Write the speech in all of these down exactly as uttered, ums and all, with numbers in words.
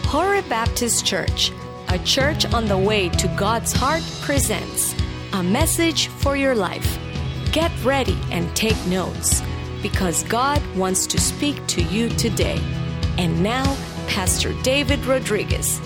Horeb Baptist Church, a church on the way to God's heart, presents a message for your life. Get ready and take notes, because God wants to speak to you today. And now, Pastor David Rodriguez.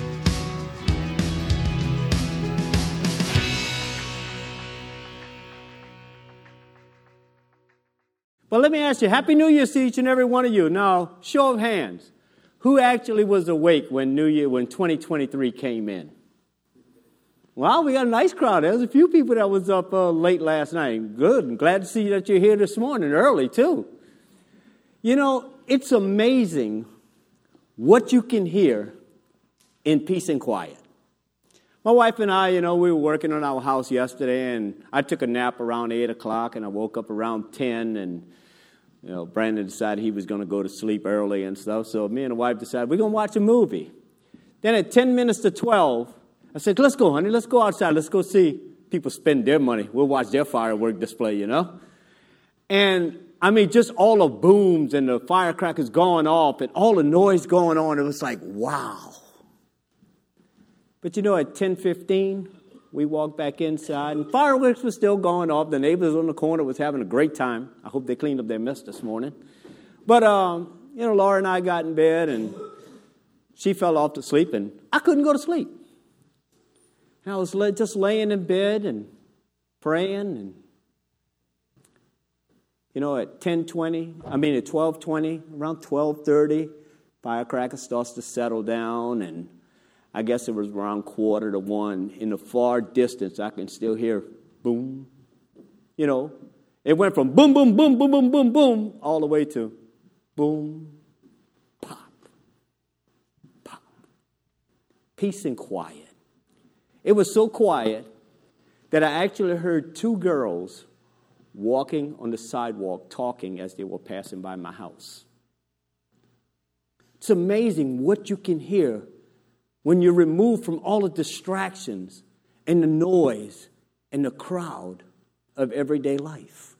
Well, let me ask you, Happy New Year to each and every one of you. Now, show of hands. Who actually was awake when New Year, when twenty twenty-three came in? Well, we got a nice crowd. There's a few people that was up uh, late last night. Good. I'm glad to see that you're here this morning, early too. You know, it's amazing what you can hear in peace and quiet. My wife and I, you know, we were working on our house yesterday, and I took a nap around eight o'clock, and I woke up around ten, and You know, Brandon decided he was going to go to sleep early and stuff, so me and the wife decided we're going to watch a movie. Then at ten minutes to twelve, I said, let's go, honey, let's go outside. Let's go see people spend their money. We'll watch their firework display, you know. And, I mean, just all the booms and the firecrackers going off and all the noise going on, it was like, wow. But, you know, at ten fifteen, we walked back inside, and fireworks were still going off. The neighbors on the corner was having a great time. I hope they cleaned up their mess this morning. But, um, you know, Laura and I got in bed, and she fell off to sleep, and I couldn't go to sleep. And I was just laying in bed and praying, and, you know, at ten twenty, I mean at twelve twenty, around twelve thirty, firecracker starts to settle down, and I guess it was around quarter to one. In the far distance, I can still hear boom. You know, it went from boom, boom, boom, boom, boom, boom, boom, all the way to boom, pop, pop. Peace and quiet. It was so quiet that I actually heard two girls walking on the sidewalk talking as they were passing by my house. It's amazing what you can hear when you're removed from all the distractions and the noise and the crowd of everyday life.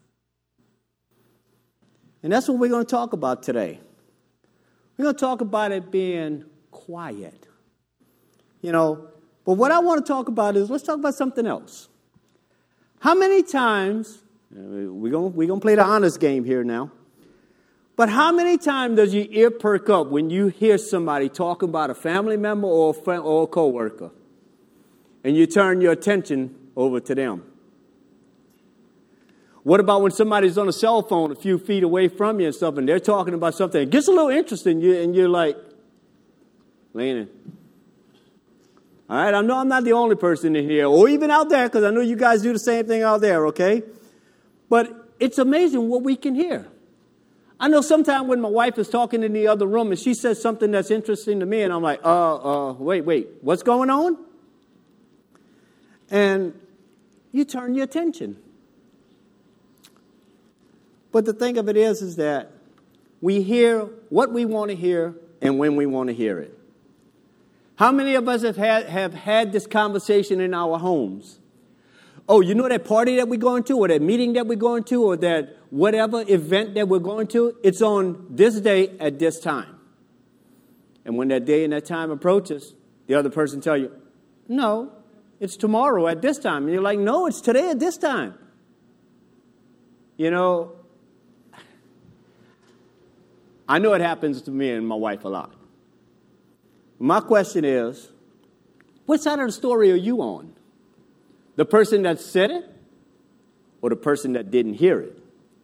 And that's what we're going to talk about today. We're going to talk about it being quiet. You know, but what I want to talk about is, let's talk about something else. How many times, we're going, we're going to play the honest game here now. But how many times does your ear perk up when you hear somebody talking about a family member or a friend or a coworker, and you turn your attention over to them? What about when somebody's on a cell phone a few feet away from you and stuff, and they're talking about something? It gets a little interesting, you and you're like, leaning. All right, I know I'm not the only person in here, or even out there, because I know you guys do the same thing out there, okay? But it's amazing what we can hear. I know sometimes when my wife is talking in the other room and she says something that's interesting to me, and I'm like, uh, uh, wait, wait, what's going on? And you turn your attention. But the thing of it is, is that we hear what we want to hear and when we want to hear it. How many of us have had, have had this conversation in our homes? Oh, you know that party that we're going to, or that meeting that we're going to, or that whatever event that we're going to, it's on this day at this time. And when that day and that time approaches, the other person tell you, no, it's tomorrow at this time. And you're like, no, it's today at this time. You know, I know it happens to me and my wife a lot. My question is, what side of the story are you on? The person that said it, or the person that didn't hear it?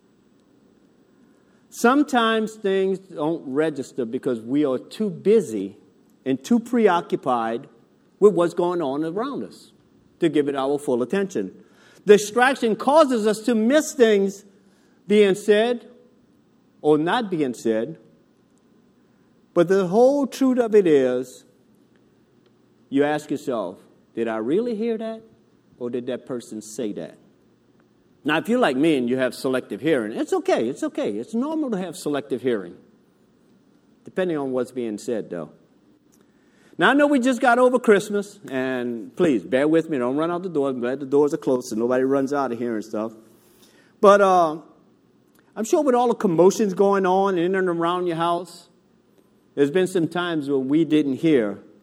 Sometimes things don't register because we are too busy and too preoccupied with what's going on around us to give it our full attention. Distraction causes us to miss things being said or not being said. But the whole truth of it is, you ask yourself, did I really hear that? Or did that person say that? Now, if you're like me and you have selective hearing, it's okay. It's okay. It's normal to have selective hearing, depending on what's being said, though. Now, I know we just got over Christmas, and please, bear with me. Don't run out the door. I'm glad the doors are closed so nobody runs out of here and stuff. But uh, I'm sure with all the commotions going on in and around your house, there's been some times when we didn't hear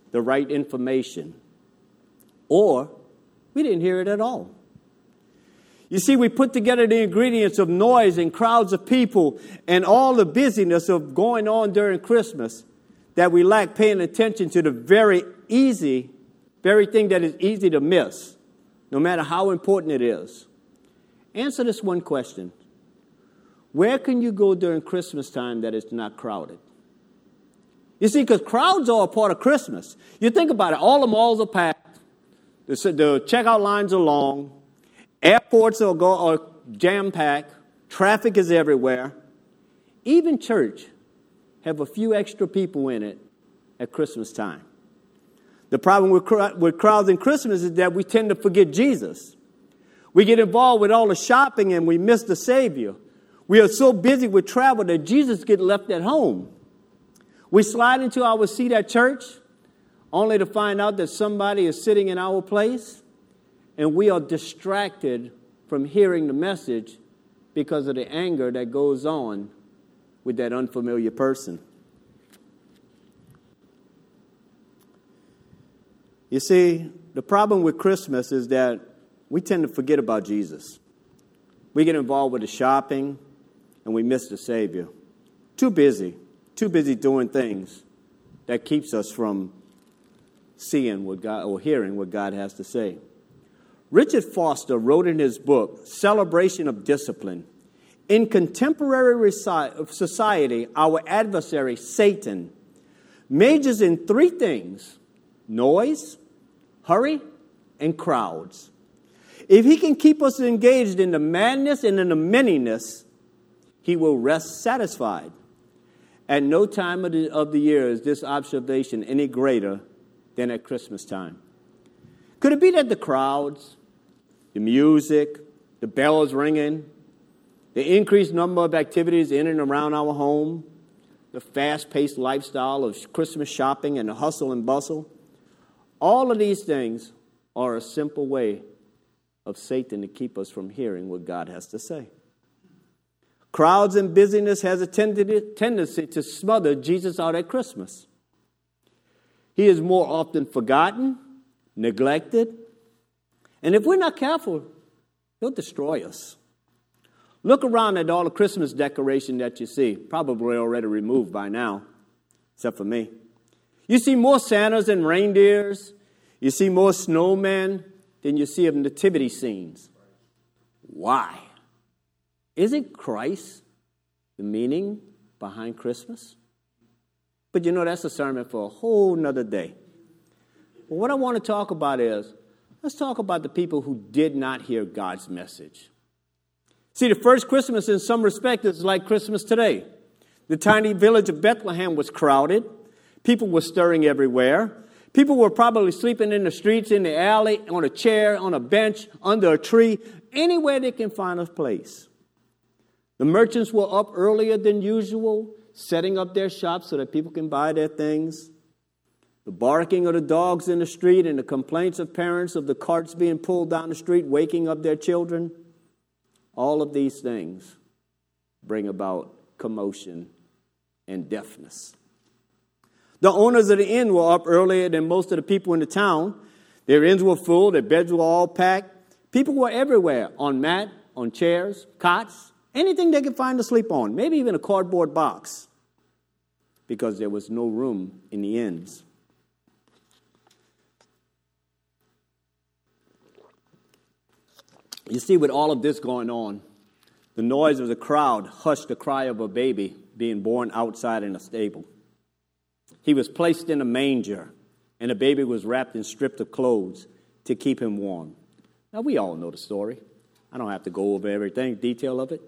the right information, or we didn't hear it at all. You see, we put together the ingredients of noise and crowds of people and all the busyness of going on during Christmas that we lack paying attention to the very easy, very thing that is easy to miss, no matter how important it is. Answer this one question. Where can you go during Christmas time that is not crowded? You see, because crowds are a part of Christmas. You think about it, all the malls are packed, the, the checkout lines are long, airports are, go, are jam-packed, traffic is everywhere. Even church have a few extra people in it at Christmas time. The problem with, with crowds in Christmas is that we tend to forget Jesus. We get involved with all the shopping and we miss the Savior. We are so busy with travel that Jesus gets left at home. We slide into our seat at church only to find out that somebody is sitting in our place, and we are distracted from hearing the message because of the anger that goes on with that unfamiliar person. You see, the problem with Christmas is that we tend to forget about Jesus. We get involved with the shopping, and we miss the Savior. Too busy. Too busy doing things that keeps us from seeing what God or hearing what God has to say. Richard Foster wrote in his book, Celebration of Discipline, in contemporary society, our adversary, Satan, majors in three things: noise, hurry, and crowds. If he can keep us engaged in the madness and in the manyness, he will rest satisfied. At no time of the, of the year is this observation any greater than at Christmas time. Could it be that the crowds, the music, the bells ringing, the increased number of activities in and around our home, the fast-paced lifestyle of Christmas shopping and the hustle and bustle, all of these things are a simple way of Satan to keep us from hearing what God has to say. Crowds and busyness has a tendency to smother Jesus out at Christmas. He is more often forgotten, neglected, and if we're not careful, he'll destroy us. Look around at all the Christmas decoration that you see, probably already removed by now, except for me. You see more Santas and reindeers. You see more snowmen than you see of nativity scenes. Why? Isn't Christ the meaning behind Christmas? But you know, that's a sermon for a whole nother day. But what I want to talk about is, let's talk about the people who did not hear God's message. See, the first Christmas in some respect is like Christmas today. The tiny village of Bethlehem was crowded. People were stirring everywhere. People were probably sleeping in the streets, in the alley, on a chair, on a bench, under a tree, anywhere they can find a place. The merchants were up earlier than usual, setting up their shops so that people can buy their things. The barking of the dogs in the street and the complaints of parents of the carts being pulled down the street, waking up their children. All of these things bring about commotion and deafness. The owners of the inn were up earlier than most of the people in the town. Their inns were full, their beds were all packed. People were everywhere, on mat, on chairs, cots, anything they could find to sleep on, maybe even a cardboard box, because there was no room in the inns. You see, with all of this going on, the noise of the crowd hushed the cry of a baby being born outside in a stable. He was placed in a manger, and the baby was wrapped in strips of clothes to keep him warm. Now, we all know the story. I don't have to go over everything, detail of it.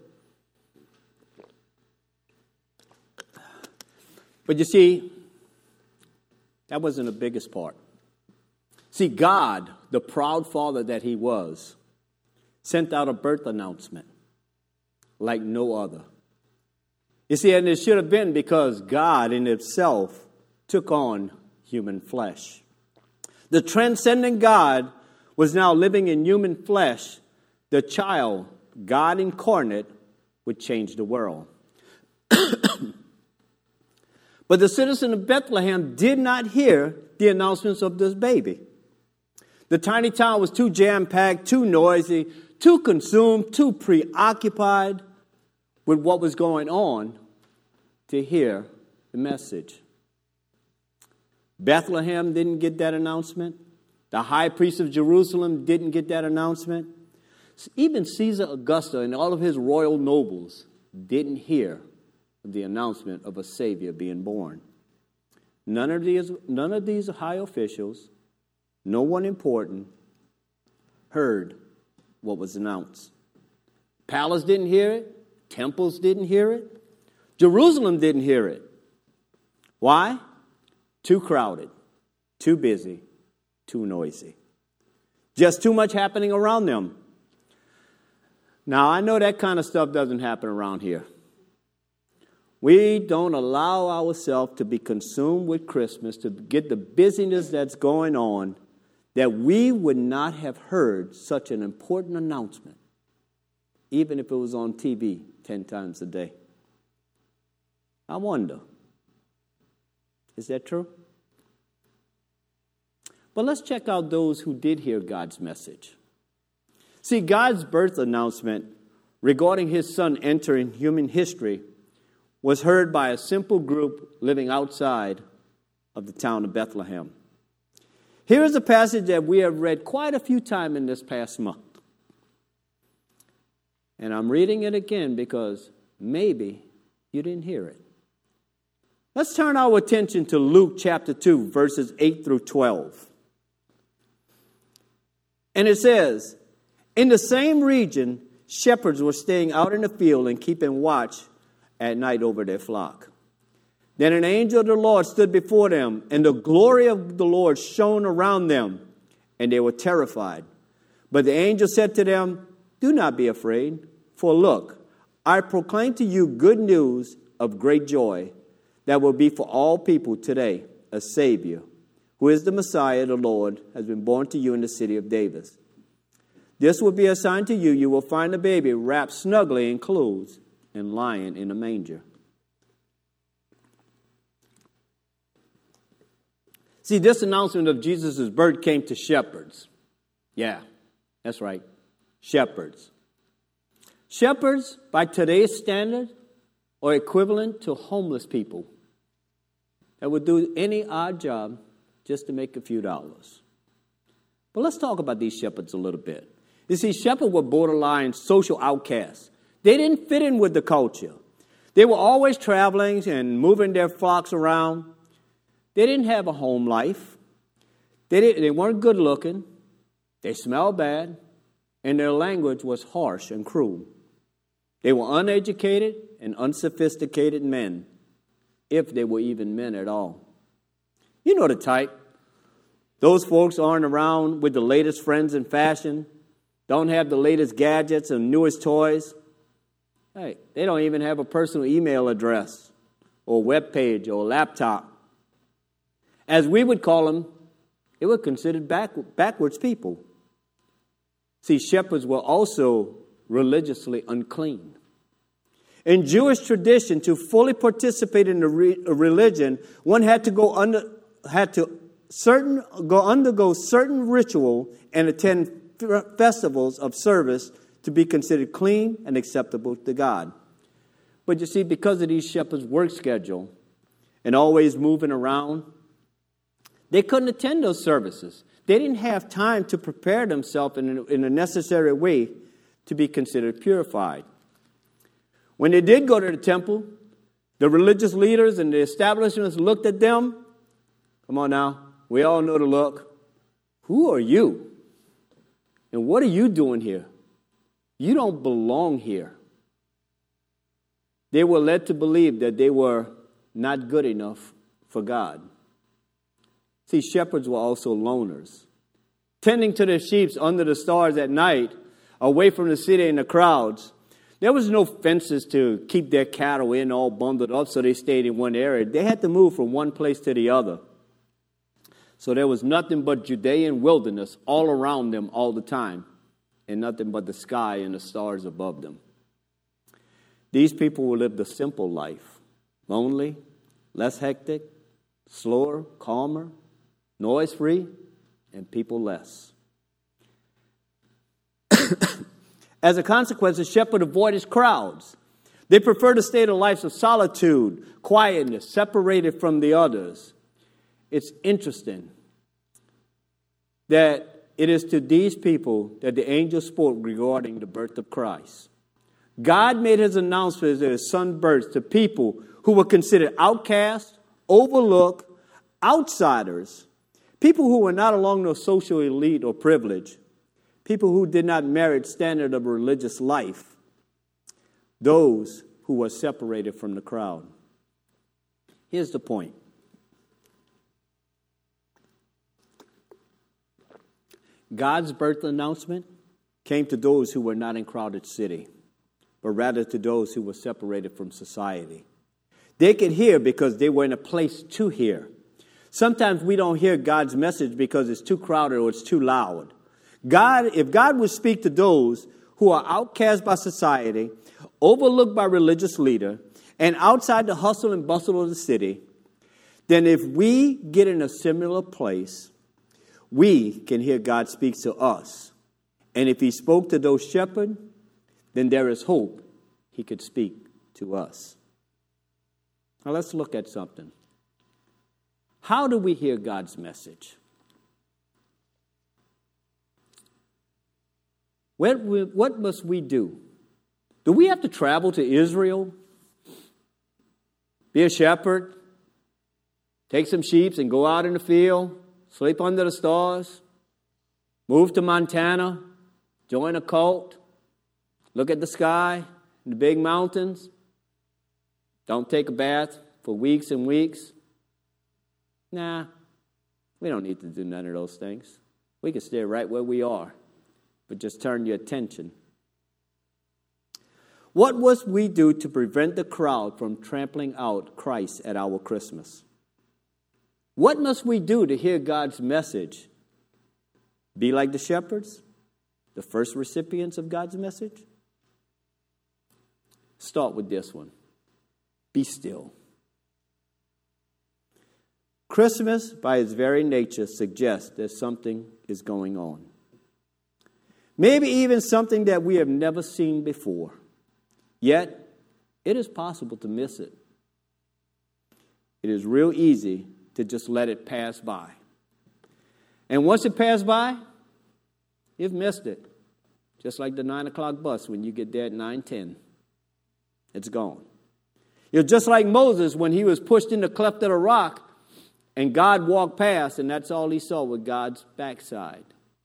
But you see, that wasn't the biggest part. See, God, the proud father that he was, sent out a birth announcement like no other. You see, and it should have been because God in himself took on human flesh. The transcendent God was now living in human flesh. The child, God incarnate, would change the world. But the citizen of Bethlehem did not hear the announcements of this baby. The tiny town was too jam-packed, too noisy, too consumed, too preoccupied with what was going on to hear the message. Bethlehem didn't get that announcement. The high priest of Jerusalem didn't get that announcement. Even Caesar Augustus and all of his royal nobles didn't hear the announcement of a Savior being born. None of these, none of these high officials, no one important, heard what was announced. Palace didn't hear it. Temples didn't hear it. Jerusalem didn't hear it. Why? Too crowded, too busy, too noisy. Just too much happening around them. Now, I know that kind of stuff doesn't happen around here. We don't allow ourselves to be consumed with Christmas, to get the busyness that's going on, that we would not have heard such an important announcement, even if it was on T V ten times a day. I wonder, is that true? But let's check out those who did hear God's message. See, God's birth announcement regarding his son entering human history was heard by a simple group living outside of the town of Bethlehem. Here is a passage that we have read quite a few times in this past month. And I'm reading it again because maybe you didn't hear it. Let's turn our attention to Luke chapter two, verses eight through twelve. And it says, in the same region, shepherds were staying out in the field and keeping watch at night over their flock. Then an angel of the Lord stood before them, and the glory of the Lord shone around them, and they were terrified. But the angel said to them, do not be afraid, for look, I proclaim to you good news of great joy that will be for all people today. A Savior, who is the Messiah, the Lord, has been born to you in the city of David. This will be a sign to you. You will find a baby wrapped snugly in clothes and lying in a manger. See, this announcement of Jesus' birth came to shepherds. Yeah, that's right, shepherds. Shepherds, by today's standard, are equivalent to homeless people that would do any odd job just to make a few dollars. But let's talk about these shepherds a little bit. You see, shepherds were borderline social outcasts. They didn't fit in with the culture. They were always traveling and moving their flocks around. They didn't have a home life. They, didn't, they weren't good looking. They smelled bad. And their language was harsh and cruel. They were uneducated and unsophisticated men, if they were even men at all. You know the type. Those folks aren't around with the latest trends in fashion, don't have the latest gadgets and newest toys. Hey, they don't even have a personal email address or web page or laptop. As we would call them, they were considered back, backwards people. See, shepherds were also religiously unclean. In Jewish tradition, to fully participate in the re- religion, one had to go under, had to certain go undergo certain ritual and attend festivals of service to be considered clean and acceptable to God. But you see, because of these shepherds' work schedule and always moving around, they couldn't attend those services. They didn't have time to prepare themselves in a, in a necessary way to be considered purified. When they did go to the temple, the religious leaders and the establishments looked at them. Come on now, we all know the look. Who are you? And what are you doing here? You don't belong here. They were led to believe that they were not good enough for God. See, shepherds were also loners, tending to their sheep under the stars at night, away from the city and the crowds. There was no fences to keep their cattle in all bundled up so they stayed in one area. They had to move from one place to the other. So there was nothing but Judean wilderness all around them all the time, and nothing but the sky and the stars above them. These people lived a simple life, lonely, less hectic, slower, calmer, noise-free, and people less. As a consequence, the shepherd avoided crowds. They prefer to stay in a life of solitude, quietness, separated from the others. It's interesting that it is to these people that the angel spoke regarding the birth of Christ. God made his announcement of his son's birth to people who were considered outcasts, overlooked, outsiders, people who were not along the social elite or privilege, people who did not merit standard of religious life, those who were separated from the crowd. Here's the point. God's birth announcement came to those who were not in crowded city, but rather to those who were separated from society. They could hear because they were in a place to hear. Sometimes we don't hear God's message because it's too crowded or it's too loud. God, if God would speak to those who are outcast by society, overlooked by religious leader, and outside the hustle and bustle of the city, then if we get in a similar place, we can hear God speak to us. And if he spoke to those shepherds, then there is hope he could speak to us. Now let's look at something. How do we hear God's message? What, what must we do? Do we have to travel to Israel? Be a shepherd? Take some sheep and go out in the field? Sleep under the stars? Move to Montana? Join a cult? Look at the sky and the big mountains? Don't take a bath for weeks and weeks? Nah, we don't need to do none of those things. We can stay right where we are. But just turn your attention. What must we do to prevent the crowd from trampling out Christ at our Christmas? What must we do to hear God's message? Be like the shepherds, the first recipients of God's message? Start with this one. Be still. Christmas, by its very nature, suggests that something is going on. Maybe even something that we have never seen before. Yet, it is possible to miss it. It is real easy to just let it pass by. And once it passed by, you've missed it. Just like the nine o'clock bus when you get there at nine ten. It's gone. You're just like Moses when he was pushed in the cleft of the rock and God walked past and that's all he saw was God's backside.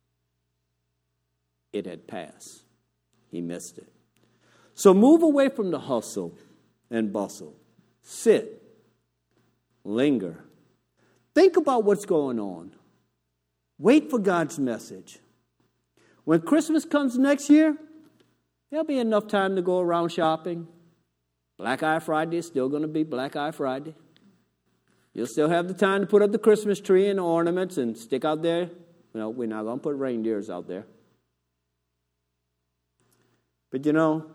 It had passed. He missed it. So move away from the hustle and bustle. Sit. Linger. Think about what's going on. Wait for God's message. When Christmas comes next year, there'll be enough time to go around shopping. Black Eye Friday is still going to be Black Eye Friday. You'll still have the time to put up the Christmas tree and the ornaments and stick out there. No, we're not going to put reindeers out there. But you know,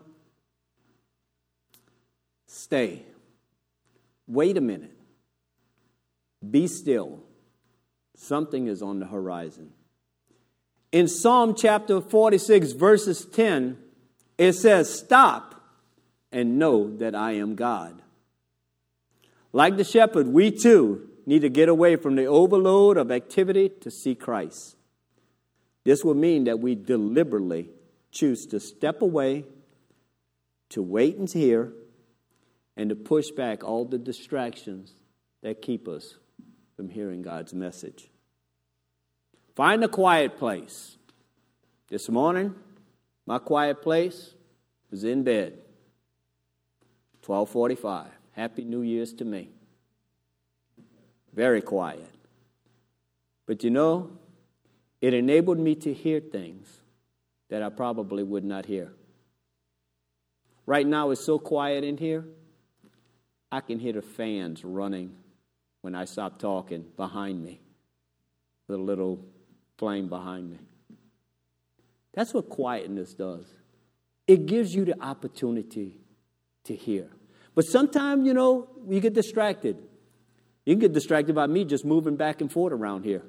stay. Wait a minute. Be still. Something is on the horizon. In Psalm chapter forty-six, verses ten, it says, "Stop and know that I am God." Like the shepherd, we too need to get away from the overload of activity to see Christ. This will mean that we deliberately choose to step away, to wait and hear, and to push back all the distractions that keep us from hearing God's message. Find a quiet place. This morning, my quiet place was in bed. twelve forty-five. Happy New Year's to me. Very quiet. But you know, it enabled me to hear things that I probably would not hear. Right now it's so quiet in here, I can hear the fans running when I stop talking behind me. The little flame behind me. That's what quietness does. It gives you the opportunity to hear. But sometimes, you know, you get distracted. You can get distracted by me just moving back and forth around here.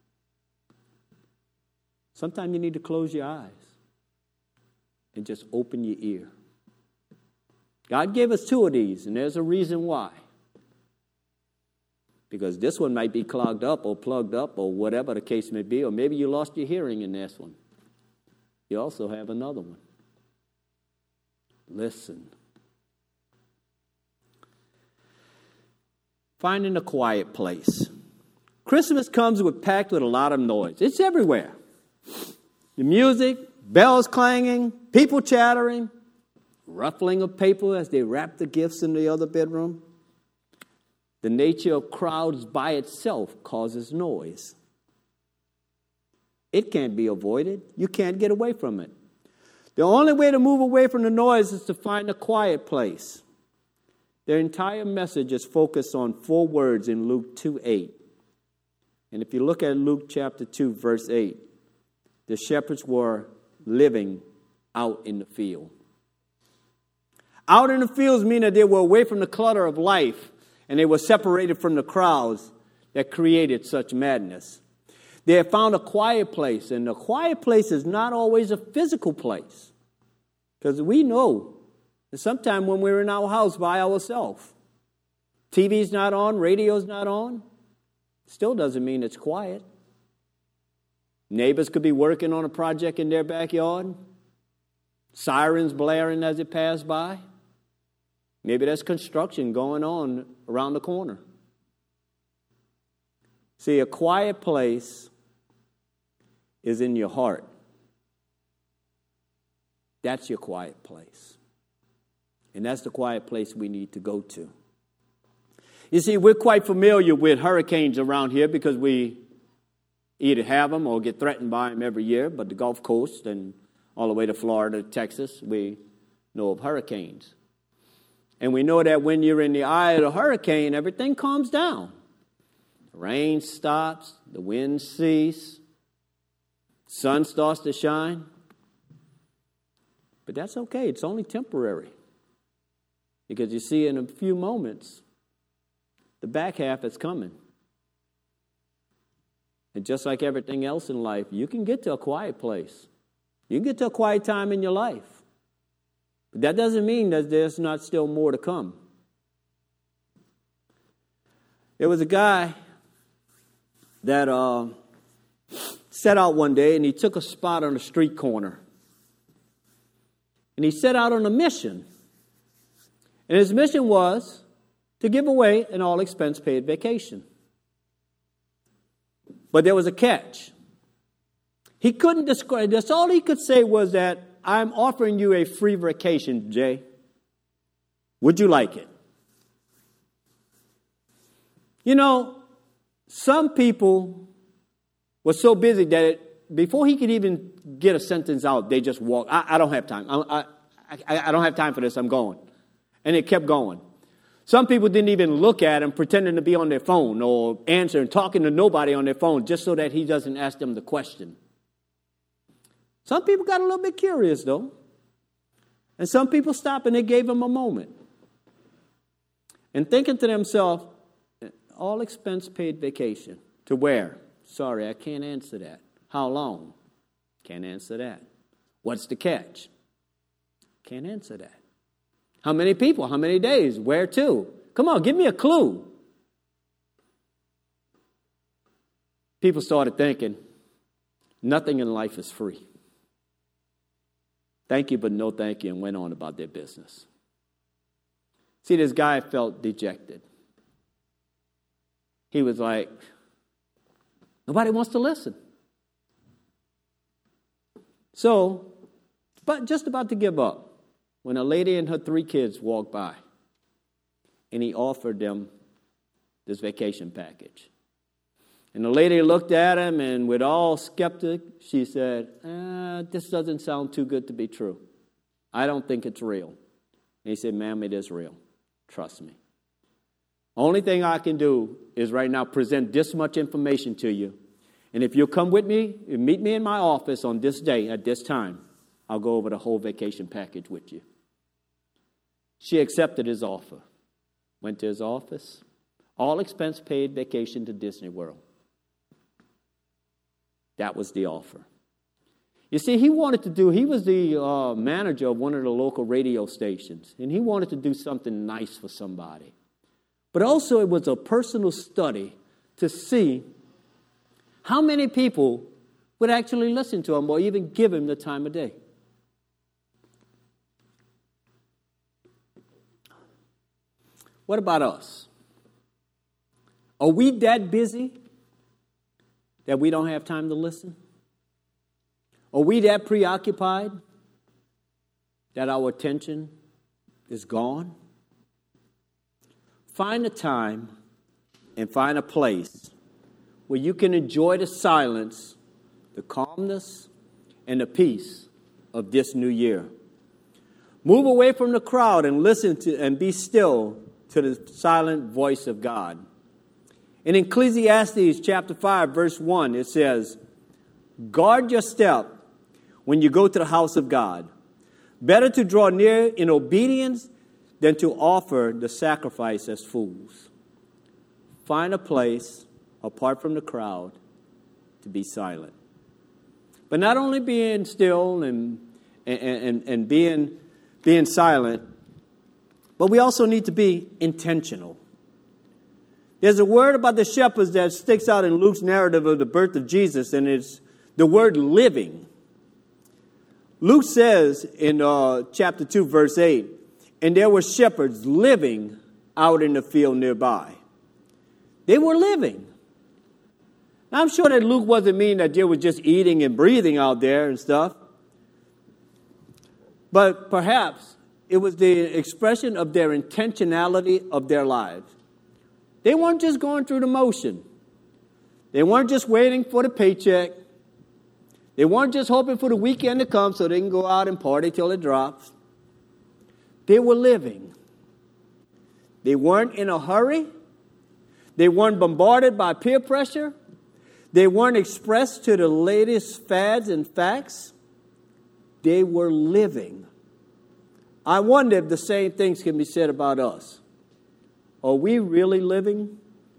Sometimes you need to close your eyes and just open your ear. God gave us two of these, and there's a reason why. Because this one might be clogged up or plugged up or whatever the case may be, or maybe you lost your hearing in this one. You also have another one. Listen. Finding a quiet place. Christmas comes with packed with a lot of noise. It's everywhere. The music, bells clanging, people chattering, ruffling of paper as they wrap the gifts in the other bedroom. The nature of crowds by itself causes noise. It can't be avoided. You can't get away from it. The only way to move away from the noise is to find a quiet place. Their entire message is focused on four words in Luke two eight. And if you look at Luke chapter two, verse eight, the shepherds were living out in the field. Out in the fields mean that they were away from the clutter of life, and they were separated from the crowds that created such madness. They had found a quiet place, and a quiet place is not always a physical place. Because we know that sometimes when we're in our house by ourselves, T V's not on, radio's not on, still doesn't mean it's quiet. Neighbors could be working on a project in their backyard, sirens blaring as it passed by. Maybe there's construction going on around the corner. See, a quiet place is in your heart. That's your quiet place. And that's the quiet place we need to go to. You see, we're quite familiar with hurricanes around here because we either have them or get threatened by them every year. But the Gulf Coast and all the way to Florida, Texas, we know of hurricanes. And we know that when you're in the eye of the hurricane, everything calms down. The rain stops, the wind ceases, sun starts to shine. But that's okay. It's only temporary. Because you see, in a few moments, the back half is coming. And just like everything else in life, you can get to a quiet place. You can get to a quiet time in your life. But that doesn't mean that there's not still more to come. There was a guy that uh, set out one day and he took a spot on a street corner. And he set out on a mission. And his mission was to give away an all-expense-paid vacation. But there was a catch. He couldn't describe, that's all he could say was that, I'm offering you a free vacation, Jay. Would you like it? You know, some people were so busy that it, before he could even get a sentence out, they just walked. I, I don't have time. I, I, I don't have time for this. I'm going. And it kept going. Some people didn't even look at him, pretending to be on their phone or answering, talking to nobody on their phone, just so that he doesn't ask them the question. Some people got a little bit curious, though. And some people stopped and they gave him a moment. And thinking to themselves, all expense paid vacation. To where? Sorry, I can't answer that. How long? Can't answer that. What's the catch? Can't answer that. How many people? How many days? Where to? Come on, give me a clue. People started thinking, nothing in life is free. Thank you, but no thank you, and went on about their business. See, this guy felt dejected. He was like, nobody wants to listen. So, but just about to give up, when a lady and her three kids walked by, and he offered them this vacation package. And the lady looked at him, and with all skeptic, she said, eh, this doesn't sound too good to be true. I don't think it's real. And he said, ma'am, it is real. Trust me. Only thing I can do is right now present this much information to you. And if you'll come with me, meet me in my office on this day at this time, I'll go over the whole vacation package with you. She accepted his offer. Went to his office, All expense paid vacation to Disney World. That was the offer. You see, he wanted to do, he was the uh, manager of one of the local radio stations, and he wanted to do something nice for somebody. But also it was a personal study to see how many people would actually listen to him or even give him the time of day. What about us? Are we that busy that we don't have time to listen? Are we that preoccupied that our attention is gone? Find a time and find a place where you can enjoy the silence, the calmness, and the peace of this new year. Move away from the crowd and listen to and be still to the silent voice of God. In Ecclesiastes chapter five, verse one, it says, guard your step when you go to the house of God. Better to draw near in obedience than to offer the sacrifice as fools. Find a place apart from the crowd to be silent. But not only being still and, and, and, and being, being silent, but we also need to be intentional. There's a word about the shepherds that sticks out in Luke's narrative of the birth of Jesus, and it's the word living. Luke says in uh, chapter two, verse eight, and there were shepherds living out in the field nearby. They were living. Now, I'm sure that Luke wasn't meaning that they were just eating and breathing out there and stuff. But perhaps it was the expression of their intentionality of their lives. They weren't just going through the motion. They weren't just waiting for the paycheck. They weren't just hoping for the weekend to come so they can go out and party till it drops. They were living. They weren't in a hurry. They weren't bombarded by peer pressure. They weren't expressed to the latest fads and facts. They were living. I wonder if the same things can be said about us. Are we really living?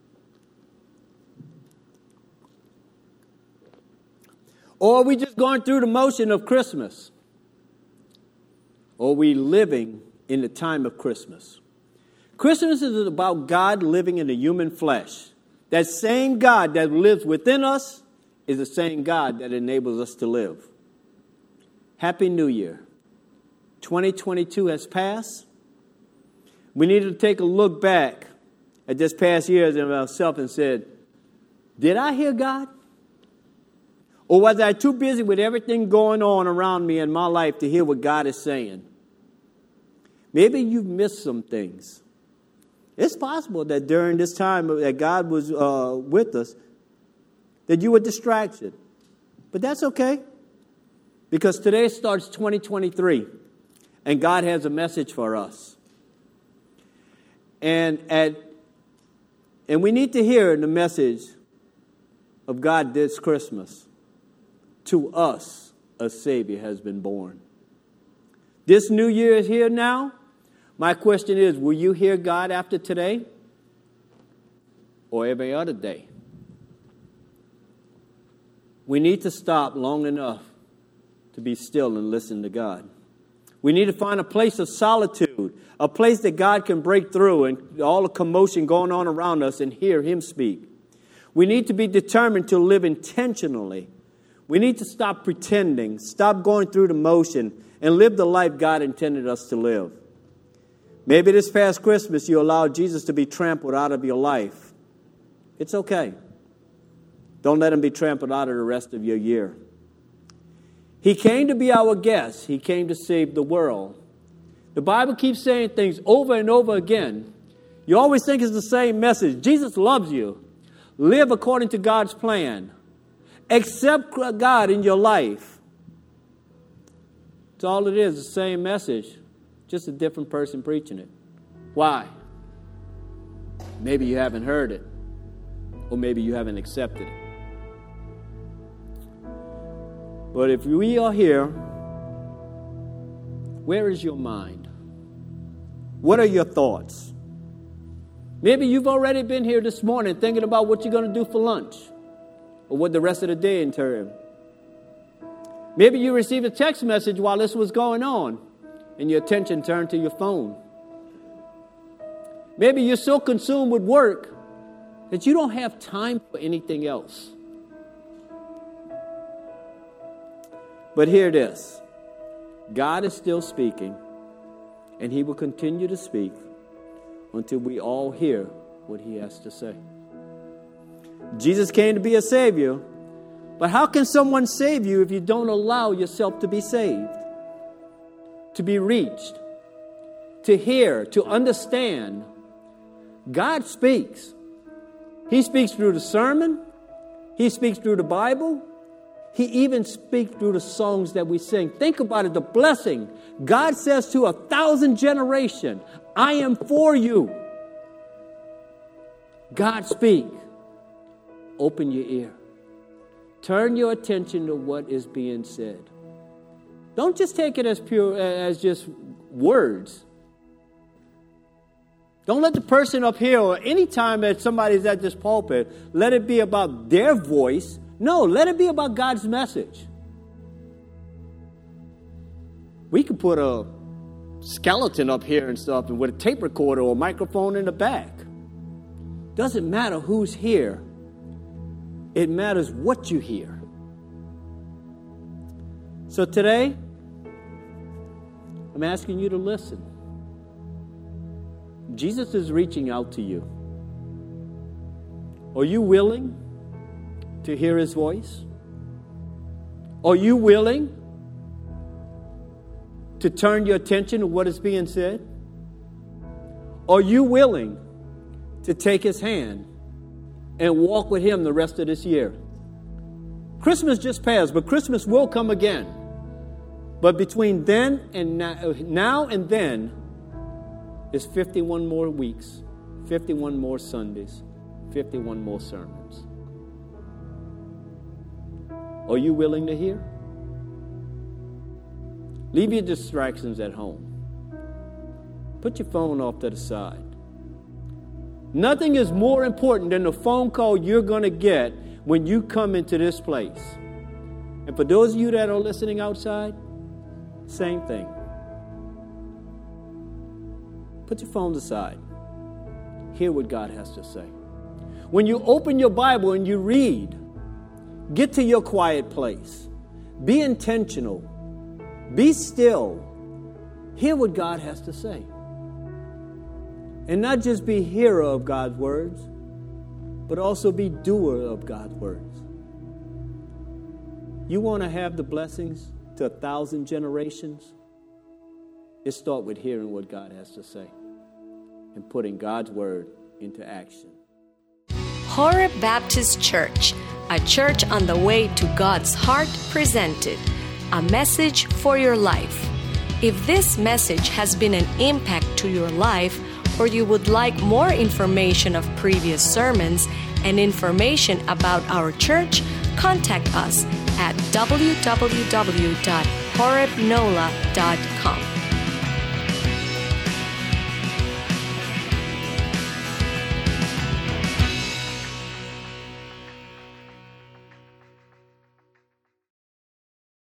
Or are we just going through the motion of Christmas? Or are we living in the time of Christmas? Christmas is about God living in the human flesh. That same God that lives within us is the same God that enables us to live. Happy New Year. twenty twenty-two has passed. We need to take a look back at this past year of ourselves and said, did I hear God? Or was I too busy with everything going on around me in my life to hear what God is saying? Maybe you've missed some things. It's possible that during this time that God was uh, with us, that you were distracted. But that's okay, because today starts twenty twenty-three, and God has a message for us. And at, and we need to hear the message of God this Christmas. To us, a Savior has been born. This new year is here now. My question is, will you hear God after today or every other day? We need to stop long enough to be still and listen to God. We need to find a place of solitude, a place that God can break through and all the commotion going on around us and hear Him speak. We need to be determined to live intentionally. We need to stop pretending, stop going through the motion, and live the life God intended us to live. Maybe this past Christmas you allowed Jesus to be trampled out of your life. It's okay. Don't let Him be trampled out of the rest of your year. He came to be our guest. He came to save the world. The Bible keeps saying things over and over again. You always think it's the same message. Jesus loves you. Live according to God's plan. Accept God in your life. It's all it is, the same message, just a different person preaching it. Why? Maybe you haven't heard it, or maybe you haven't accepted it. But if we are here, where is your mind? What are your thoughts? Maybe you've already been here this morning thinking about what you're going to do for lunch or what the rest of the day entails. Maybe you received a text message while this was going on and your attention turned to your phone. Maybe you're so consumed with work that you don't have time for anything else. But hear this. God is still speaking, and he will continue to speak until we all hear what he has to say. Jesus came to be a savior, but how can someone save you if you don't allow yourself to be saved, to be reached, to hear, to understand? God speaks. He speaks through the sermon. He speaks through the Bible. He even speaks through the songs that we sing. Think about it, the blessing. God says to a thousand generations, I am for you. God speaks. Open your ear. Turn your attention to what is being said. Don't just take it as pure, as just words. Don't let the person up here or any time that somebody's at this pulpit, let it be about their voice. No, let it be about God's message. We could put a skeleton up here and stuff and with a tape recorder or a microphone in the back. Doesn't matter who's here. It matters what you hear. So today, I'm asking you to listen. Jesus is reaching out to you. Are you willing to hear his voice? Are you willing to turn your attention to what is being said? Are you willing to take his hand and walk with him the rest of this year? Christmas just passed, but Christmas will come again. But between then and now, now and then is fifty-one more weeks, fifty-one more Sundays, fifty-one more sermons. Are you willing to hear? Leave your distractions at home. Put your phone off to the side. Nothing is more important than the phone call you're going to get when you come into this place. And for those of you that are listening outside, same thing. Put your phones aside. Hear what God has to say. When you open your Bible and you read, get to your quiet place. Be intentional. Be still. Hear what God has to say. And not just be hearer of God's words, but also be doer of God's words. You want to have the blessings to a thousand generations? It starts with hearing what God has to say and putting God's word into action. Horeb Baptist Church, a church on the way to God's heart, presented a message for your life. If this message has been an impact to your life, or you would like more information of previous sermons and information about our church, contact us at w w w dot horeb nola dot com.